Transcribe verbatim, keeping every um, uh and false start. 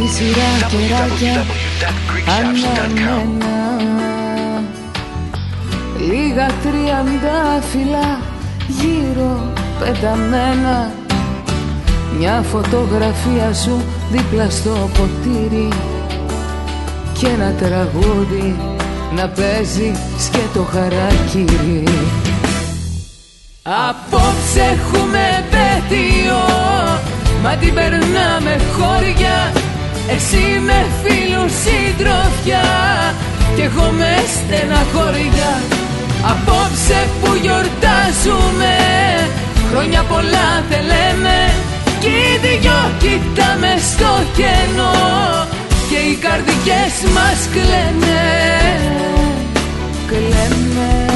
σειρά κεράκια αναμένα, λίγα τριαντάφυλλα γύρω πεταμένα, μια φωτογραφία σου δίπλα στο ποτήρι και ένα τραγούδι να παίζει σκέτο χαράκιρι. Απόψε έχουμε πέτειο, μα την περνάμε χώρια. Εσύ με φίλους συντροφιά κι εγώ με στεναχώρια. Απόψε που γιορτάζουμε, χρόνια πολλά τε λέμε, κι οι δυο κοιτάμε στο κενό και οι καρδιές μας κλαίνε, κλαίνε.